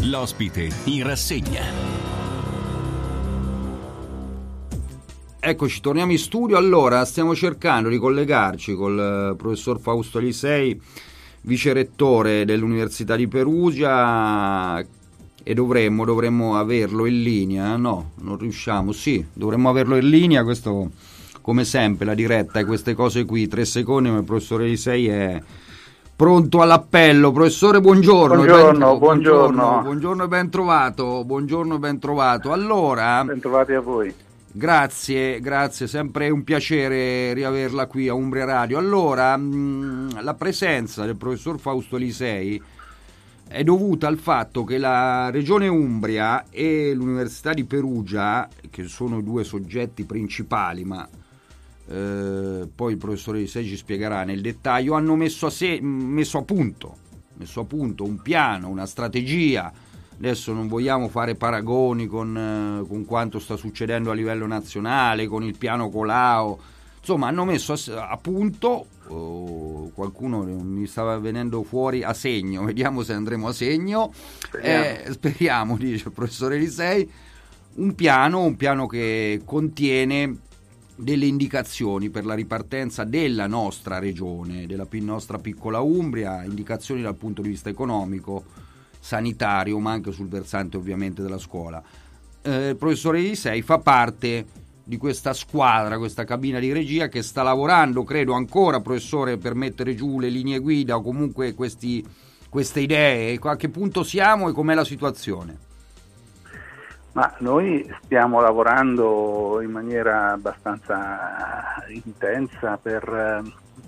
L'ospite in rassegna. Eccoci, torniamo in studio. Allora, stiamo cercando di collegarci col professor Fausto Alisei, vicerettore dell'Università di Perugia, e dovremmo averlo in linea. No, non riusciamo. Sì, dovremmo averlo in linea. Questo, come sempre, la diretta e queste cose qui, 3 secondi, ma il professor Alisei è pronto all'appello. Professore, buongiorno. Buongiorno e ben trovato. Allora, ben trovati a voi. Grazie, sempre un piacere riaverla qui a Umbria Radio. Allora, la presenza del professor Fausto Alisei è dovuta al fatto che la Regione Umbria e l'Università di Perugia, che sono i 2 soggetti principali, ma poi il professor Alisei ci spiegherà nel dettaglio, hanno messo a punto un piano, una strategia. Adesso non vogliamo fare paragoni con quanto sta succedendo a livello nazionale, con il piano Colao. Insomma, hanno messo a punto, qualcuno mi stava venendo fuori a segno, vediamo se andremo a segno, speriamo, dice il professore Alisei, un piano che contiene delle indicazioni per la ripartenza della nostra regione, della nostra piccola Umbria, indicazioni dal punto di vista economico, sanitario, ma anche sul versante ovviamente della scuola. Il professore Alisei fa parte di questa squadra, questa cabina di regia che sta lavorando, credo ancora, professore, per mettere giù le linee guida o comunque queste idee. A che punto siamo e com'è la situazione? Ma noi stiamo lavorando in maniera abbastanza intensa per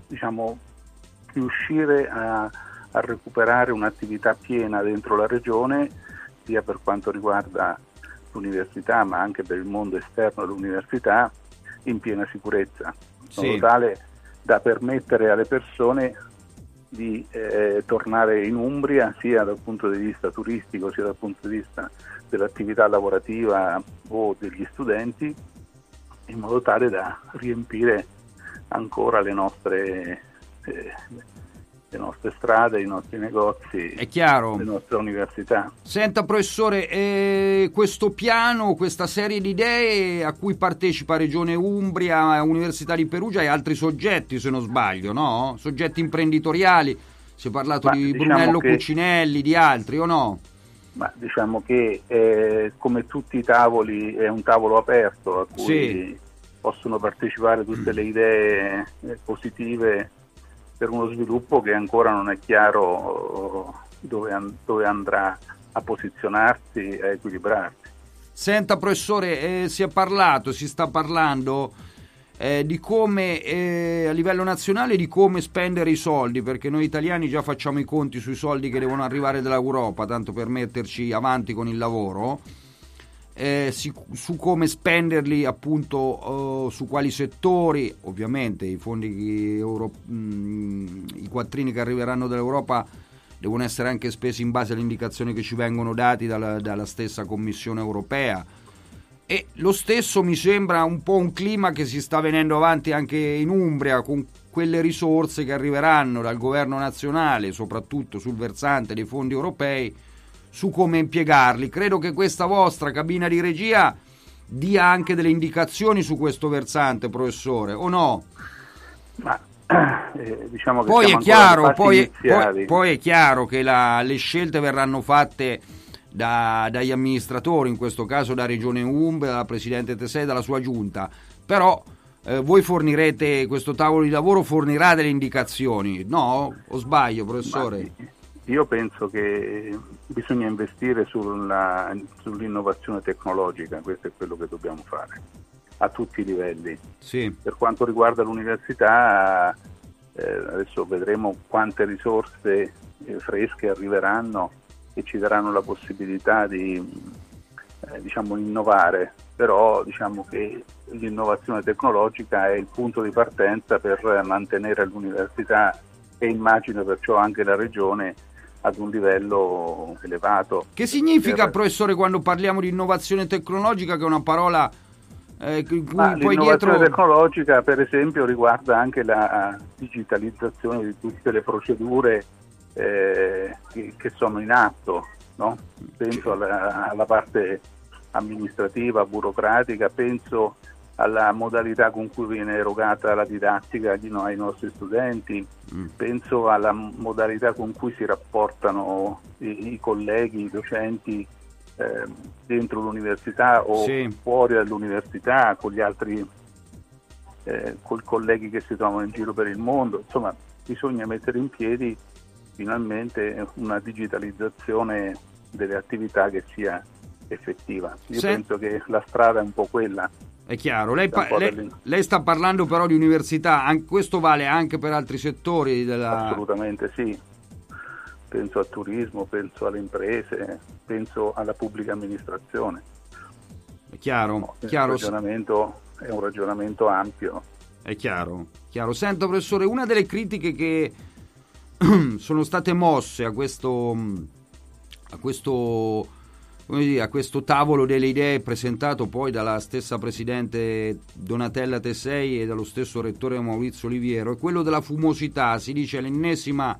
riuscire a recuperare un'attività piena dentro la regione, sia per quanto riguarda l'università ma anche per il mondo esterno dell'università, in piena sicurezza, in modo tale da permettere alle persone di tornare in Umbria sia dal punto di vista turistico sia dal punto di vista dell'attività lavorativa o degli studenti, in modo tale da riempire ancora le nostre strade, i nostri negozi, è chiaro, le nostre università. Senta professore, questo piano, questa serie di idee a cui partecipa Regione Umbria, Università di Perugia e altri soggetti, se non sbaglio, no? Soggetti imprenditoriali, si è parlato di Brunello Cucinelli, di altri o no? Ma diciamo che come tutti i tavoli è un tavolo aperto a cui possono partecipare tutte le idee positive per uno sviluppo che ancora non è chiaro dove andrà a posizionarsi e a equilibrarsi. Senta professore, si sta parlando di come a livello nazionale di come spendere i soldi, perché noi italiani già facciamo i conti sui soldi che devono arrivare dall'Europa, tanto per metterci avanti con il lavoro, su come spenderli, appunto, su quali settori. Ovviamente i fondi i quattrini che arriveranno dall'Europa devono essere anche spesi in base alle indicazioni che ci vengono dati dalla stessa Commissione europea, e lo stesso mi sembra un po' un clima che si sta venendo avanti anche in Umbria, con quelle risorse che arriveranno dal governo nazionale, soprattutto sul versante dei fondi europei, su come impiegarli. Credo che questa vostra cabina di regia dia anche delle indicazioni su questo versante, professore, o no? Ma diciamo che poi è chiaro che le scelte verranno fatte dagli amministratori, in questo caso da Regione Umbria, dalla Presidente Tesei, dalla sua giunta, però voi fornirete, questo tavolo di lavoro fornirà delle indicazioni, no? O sbaglio, professore? Io penso che bisogna investire sull'innovazione tecnologica, questo è quello che dobbiamo fare a tutti i livelli. Sì. Per quanto riguarda l'università, adesso vedremo quante risorse fresche arriveranno e ci daranno la possibilità di innovare, però diciamo che l'innovazione tecnologica è il punto di partenza per mantenere l'università e immagino perciò anche la regione ad un livello elevato. Che significa, professore, quando parliamo di innovazione tecnologica, che è una parola l'innovazione tecnologica, per esempio, riguarda anche la digitalizzazione di tutte le procedure che sono in atto, no? penso alla parte amministrativa, burocratica, penso alla modalità con cui viene erogata la didattica ai nostri studenti, penso alla modalità con cui si rapportano i colleghi, i docenti dentro l'università o fuori dall'università con gli altri colleghi che si trovano in giro per il mondo. Insomma, bisogna mettere in piedi finalmente una digitalizzazione delle attività che sia effettiva. Io penso che la strada è un po' quella. È chiaro, lei sta parlando però di università, questo vale anche per altri settori Assolutamente sì, penso al turismo, penso alle imprese, penso alla pubblica amministrazione. È chiaro. È un ragionamento ampio. È chiaro. Senta professore, una delle critiche che sono state mosse a questo tavolo delle idee presentato poi dalla stessa presidente Donatella Tesei e dallo stesso rettore Maurizio Oliviero è quello della fumosità. Si dice l'ennesima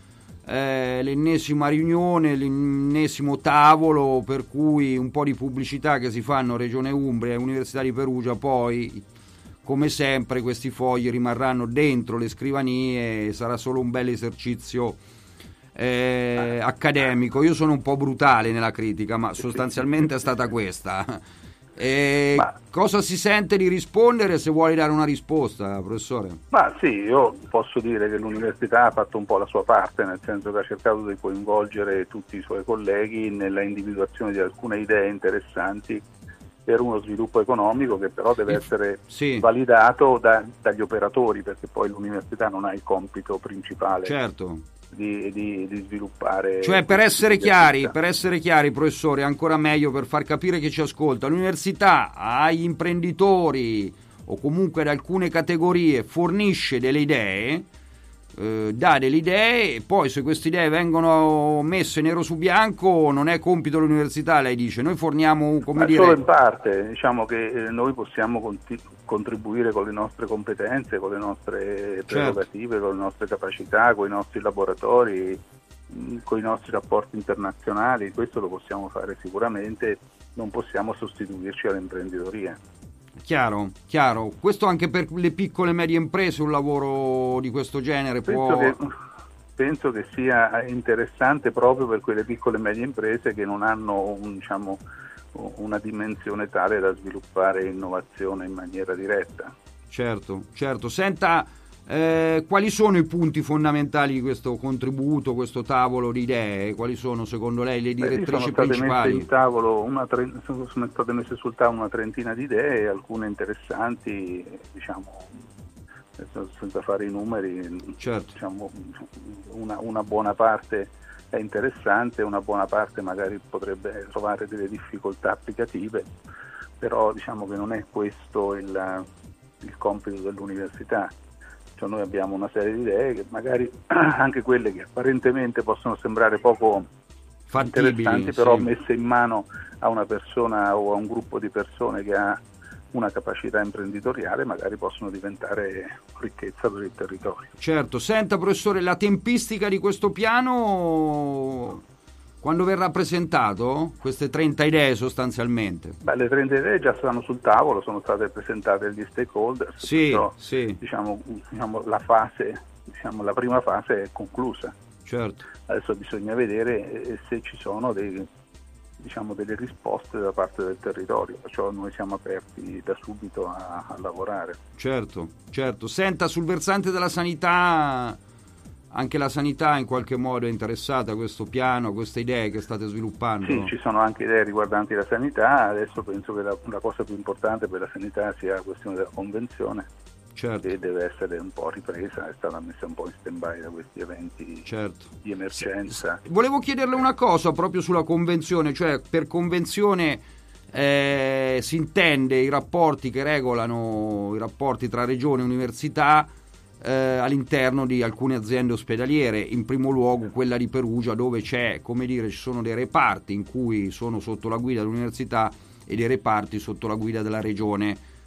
riunione, l'ennesimo tavolo per cui un po' di pubblicità che si fanno Regione Umbria e Università di Perugia, poi come sempre questi fogli rimarranno dentro le scrivanie e sarà solo un bel esercizio accademico. Io sono un po' brutale nella critica, ma sostanzialmente è stata questa. Cosa si sente di rispondere, se vuole dare una risposta, professore? Ma sì, io posso dire che l'università ha fatto un po' la sua parte, nel senso che ha cercato di coinvolgere tutti i suoi colleghi nella individuazione di alcune idee interessanti per uno sviluppo economico che però deve essere validato dagli operatori, perché poi l'università non ha il compito principale. Certo. Di sviluppare. Cioè, per essere chiari, professore, ancora meglio per far capire chi ci ascolta, l'università agli imprenditori o comunque ad alcune categorie fornisce delle idee, dà delle idee, e poi se queste idee vengono messe nero su bianco non è compito dell'università, lei dice. Noi forniamo, solo in parte, diciamo che noi possiamo contribuire con le nostre competenze, con le nostre prerogative, con le nostre capacità, con i nostri laboratori, con i nostri rapporti internazionali. Questo lo possiamo fare sicuramente, non possiamo sostituirci all'imprenditoria. Chiaro. Questo anche per le piccole e medie imprese un lavoro di questo genere penso che sia interessante proprio per quelle piccole e medie imprese che non hanno una dimensione tale da sviluppare innovazione in maniera diretta. Certo. Senta, quali sono i punti fondamentali di questo contributo, questo tavolo di idee? Quali sono secondo lei le direttrici principali? Sono state messe sul tavolo una trentina di idee, alcune interessanti, senza fare i numeri, una buona parte è interessante, una buona parte magari potrebbe trovare delle difficoltà applicative, però diciamo che non è questo il compito dell'università. Cioè, noi abbiamo una serie di idee che magari anche quelle che apparentemente possono sembrare poco interessanti, però messe in mano a una persona o a un gruppo di persone che ha una capacità imprenditoriale, magari possono diventare ricchezza per il territorio. Certo. Senta professore, la tempistica di questo piano, quando verrà presentato? Queste 30 idee sostanzialmente? Le 30 idee già stanno sul tavolo, sono state presentate agli stakeholders, Diciamo, la prima fase è conclusa. Certo. Adesso bisogna vedere se ci sono delle risposte da parte del territorio, perciò noi siamo aperti da subito a lavorare. Certo. Senta, sul versante della sanità, anche la sanità in qualche modo è interessata a questo piano, a queste idee che state sviluppando? Sì, ci sono anche idee riguardanti la sanità. Adesso penso che la cosa più importante per la sanità sia la questione della convenzione, che deve essere un po' ripresa, è stata messa un po' in stand-by da questi eventi di emergenza. Volevo chiederle una cosa proprio sulla convenzione, cioè per convenzione si intende i rapporti che regolano i rapporti tra regione e università all'interno di alcune aziende ospedaliere, in primo luogo quella di Perugia, dove ci sono dei reparti in cui sono sotto la guida dell'università e dei reparti sotto la guida della regione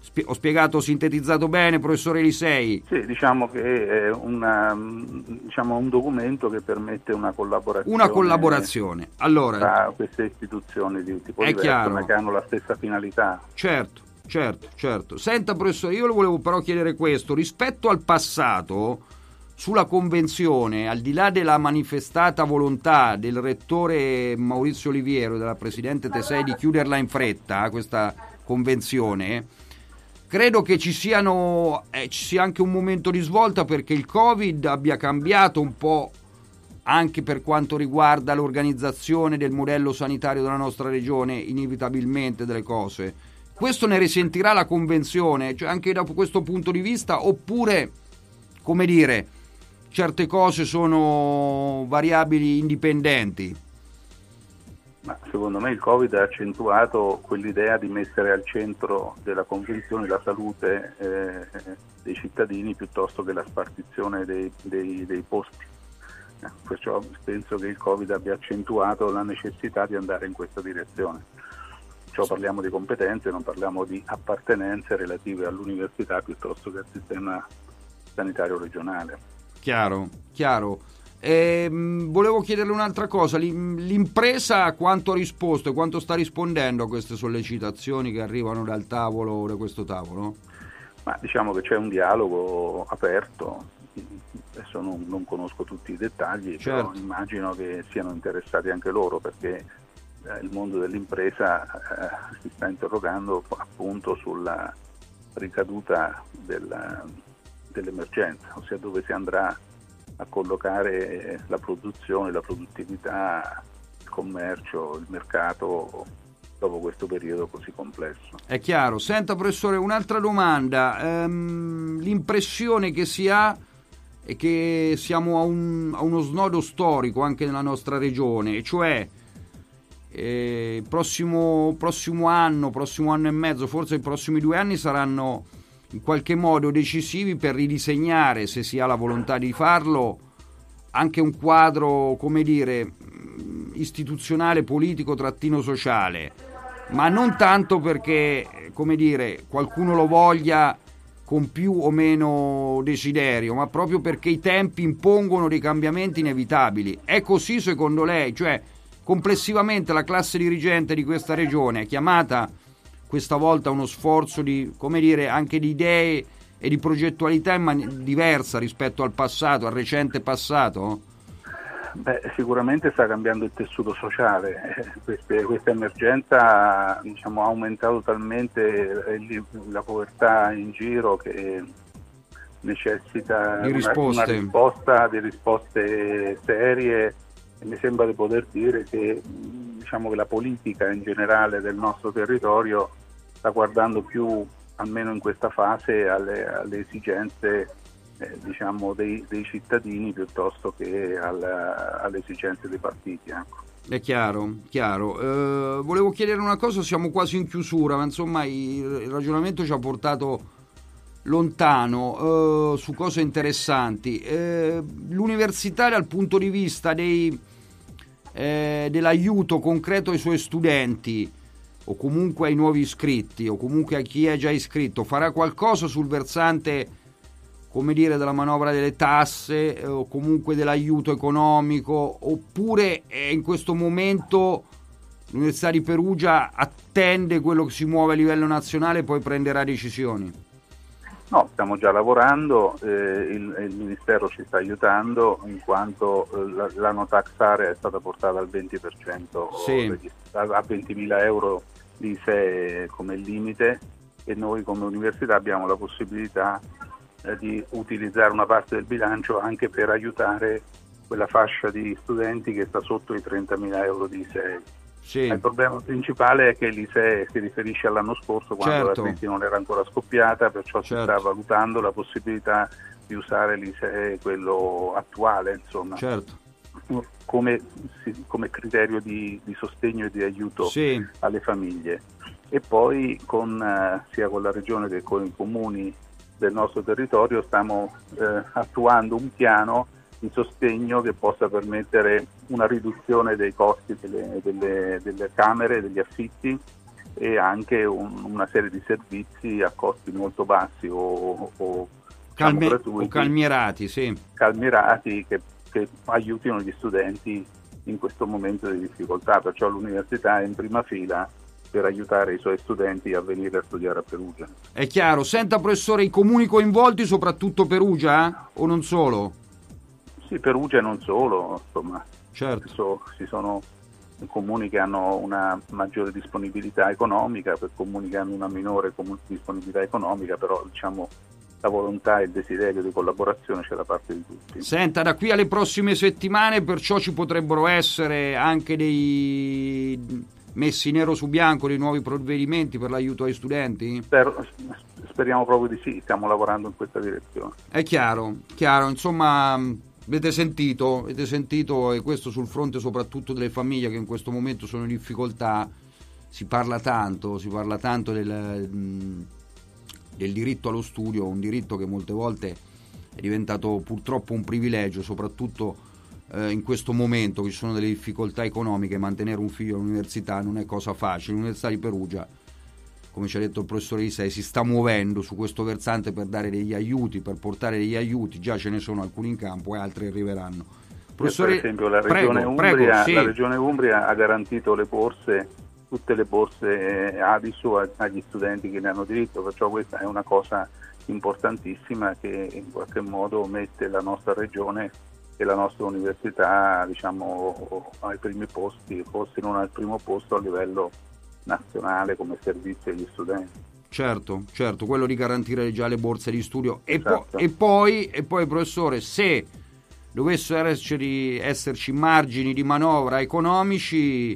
Ho spiegato, sintetizzato bene, professore Elisei? Sì, diciamo che è un documento che permette una collaborazione. Una collaborazione. Allora, tra queste istituzioni di tipo diverso, chiaro, ma che hanno la stessa finalità. Certo. Senta, professore, io le volevo però chiedere questo. Rispetto al passato, sulla convenzione, al di là della manifestata volontà del rettore Maurizio Oliviero e della presidente Tesei di chiuderla in fretta, questa convenzione, credo che ci sia anche un momento di svolta, perché il Covid abbia cambiato un po' anche per quanto riguarda l'organizzazione del modello sanitario della nostra regione, inevitabilmente delle cose. Questo ne risentirà la convenzione, cioè anche da questo punto di vista, oppure, come dire, certe cose sono variabili indipendenti? Ma secondo me il Covid ha accentuato quell'idea di mettere al centro della convenzione la salute dei cittadini piuttosto che la spartizione dei posti. Perciò penso che il Covid abbia accentuato la necessità di andare in questa direzione. Cioè, parliamo di competenze, non parliamo di appartenenze relative all'università piuttosto che al sistema sanitario regionale. Chiaro. Volevo chiederle un'altra cosa. L'impresa quanto ha risposto e quanto sta rispondendo a queste sollecitazioni che arrivano da questo tavolo? Ma diciamo che c'è un dialogo aperto. Adesso non conosco tutti i dettagli, certo, però immagino che siano interessati anche loro, perché il mondo dell'impresa si sta interrogando appunto sulla ricaduta dell'emergenza, ossia dove si andrà a collocare la produzione, la produttività, il commercio, il mercato dopo questo periodo così complesso. È chiaro. Senta, professore, un'altra domanda. L'impressione che si ha è che siamo a uno snodo storico anche nella nostra regione, cioè prossimo anno e mezzo, forse i prossimi 2 anni saranno in qualche modo decisivi per ridisegnare, se si ha la volontà di farlo, anche un quadro, come dire, istituzionale, politico, sociale, ma non tanto perché, come dire, qualcuno lo voglia con più o meno desiderio, ma proprio perché i tempi impongono dei cambiamenti inevitabili. È così secondo lei? Cioè, complessivamente la classe dirigente di questa regione è chiamata questa volta a uno sforzo di, come dire, anche di idee e di progettualità diversa rispetto al passato, al recente passato? Sicuramente sta cambiando il tessuto sociale. Questa emergenza, diciamo, ha aumentato talmente la povertà in giro che necessita una risposta, di risposte serie, e mi sembra di poter dire che, diciamo, che la politica in generale del nostro territorio sta guardando più, almeno in questa fase, alle esigenze diciamo dei cittadini piuttosto che alle esigenze dei partiti. Ecco. È chiaro. Volevo chiedere una cosa, siamo quasi in chiusura, ma insomma il ragionamento ci ha portato lontano su cose interessanti. L'università, dal punto di vista dell'aiuto concreto ai suoi studenti, o comunque ai nuovi iscritti, o comunque a chi è già iscritto, farà qualcosa sul versante, come dire, della manovra delle tasse o comunque dell'aiuto economico, oppure in questo momento l'Università di Perugia attende quello che si muove a livello nazionale e poi prenderà decisioni? No, stiamo già lavorando, il Ministero ci sta aiutando in quanto la no tax area è stata portata al 20%, sì, a 20.000 euro di ISEE come limite, e noi come università abbiamo la possibilità di utilizzare una parte del bilancio anche per aiutare quella fascia di studenti che sta sotto i 30.000 euro di ISEE. Sì. Il problema principale è che l'ISEE si riferisce all'anno scorso, quando certo, la crisi non era ancora scoppiata, perciò certo, si sta valutando la possibilità di usare l'ISEE, quello attuale, insomma, certo, come criterio di sostegno e di aiuto, sì, alle famiglie. E poi sia con la regione che con i comuni del nostro territorio stiamo attuando un piano di sostegno che possa permettere una riduzione dei costi delle camere, degli affitti, e anche una serie di servizi a costi molto bassi o gratuiti, o calmierati, sì. calmierati che aiutino gli studenti in questo momento di difficoltà, perciò l'università è in prima fila per aiutare i suoi studenti a venire a studiare a Perugia. È chiaro. Senta, professore, i comuni coinvolti, soprattutto Perugia, o non solo? Sì, Perugia e non solo, insomma, certo. ci sono comuni che hanno una maggiore disponibilità economica, per comuni che hanno una minore disponibilità economica, però diciamo la volontà e il desiderio di collaborazione c'è da parte di tutti. Senta, da qui alle prossime settimane perciò ci potrebbero essere anche dei messi nero su bianco, dei nuovi provvedimenti per l'aiuto ai studenti? Speriamo proprio di sì, stiamo lavorando in questa direzione. È chiaro, insomma, avete sentito, e questo sul fronte soprattutto delle famiglie che in questo momento sono in difficoltà. Si parla tanto del diritto allo studio, un diritto che molte volte è diventato purtroppo un privilegio, soprattutto in questo momento che ci sono delle difficoltà economiche. Mantenere un figlio all'università non è cosa facile. L'Università di Perugia, come ci ha detto il professore Lisei, si sta muovendo su questo versante per dare degli aiuti, per portare degli aiuti. Già ce ne sono alcuni in campo e altri arriveranno. Professore, per esempio la Regione Umbria ha garantito le borse, tutte le borse Adisu agli studenti che ne hanno diritto, perciò questa è una cosa importantissima che in qualche modo mette la nostra regione e la nostra università, diciamo, ai primi posti, forse non al primo posto a livello nazionale come servizio agli studenti. Certo, quello di garantire già le borse di studio. Esatto. E poi, professore, se dovessero esserci margini di manovra economici,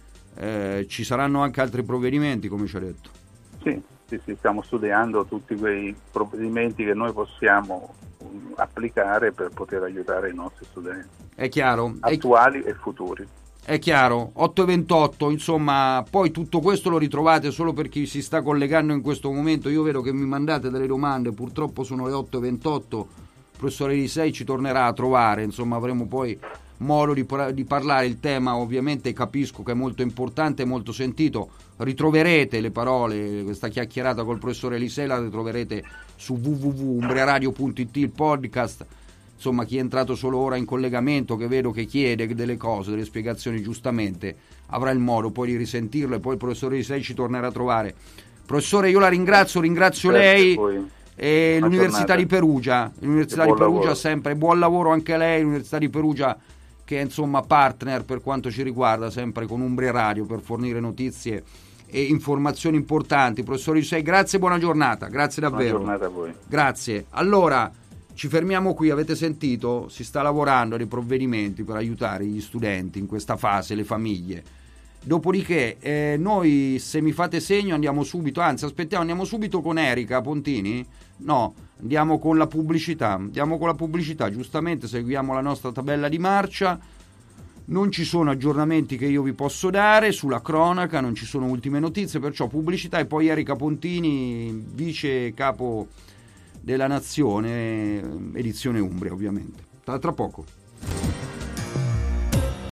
ci saranno anche altri provvedimenti, come ci ha detto. Sì, stiamo studiando tutti quei provvedimenti che noi possiamo applicare per poter aiutare i nostri studenti. È chiaro. Attuali e futuri. È chiaro, 8:28, insomma, poi tutto questo lo ritrovate solo per chi si sta collegando in questo momento. Io vedo che mi mandate delle domande, purtroppo sono le 8:28, il professore Lisei ci tornerà a trovare, insomma avremo poi modo di parlare. Il tema ovviamente capisco che è molto importante, molto sentito. Ritroverete le parole, questa chiacchierata col professore Lisei la ritroverete su www.umbriaradio.it, il podcast. Insomma, chi è entrato solo ora in collegamento, che vedo che chiede delle cose, delle spiegazioni, giustamente avrà il modo poi di risentirlo, e poi il professore Lisei ci tornerà a trovare. Professore, io la ringrazio lei e l'Università di Perugia. L'Università di Perugia sempre buon lavoro anche a lei, l'Università di Perugia che è insomma partner per quanto ci riguarda, sempre con Umbria Radio, per fornire notizie e informazioni importanti. Professore Lisei, grazie e buona giornata. Grazie davvero. Buona giornata a voi. Grazie. Allora, ci fermiamo qui, avete sentito? Si sta lavorando a dei provvedimenti per aiutare gli studenti in questa fase, le famiglie. Dopodiché noi, se mi fate segno, andiamo subito con Erika Pontini? No, andiamo con la pubblicità, giustamente seguiamo la nostra tabella di marcia. Non ci sono aggiornamenti che io vi posso dare sulla cronaca, non ci sono ultime notizie, perciò pubblicità e poi Erika Pontini, vice capo della Nazione, edizione Umbria ovviamente. Tra poco.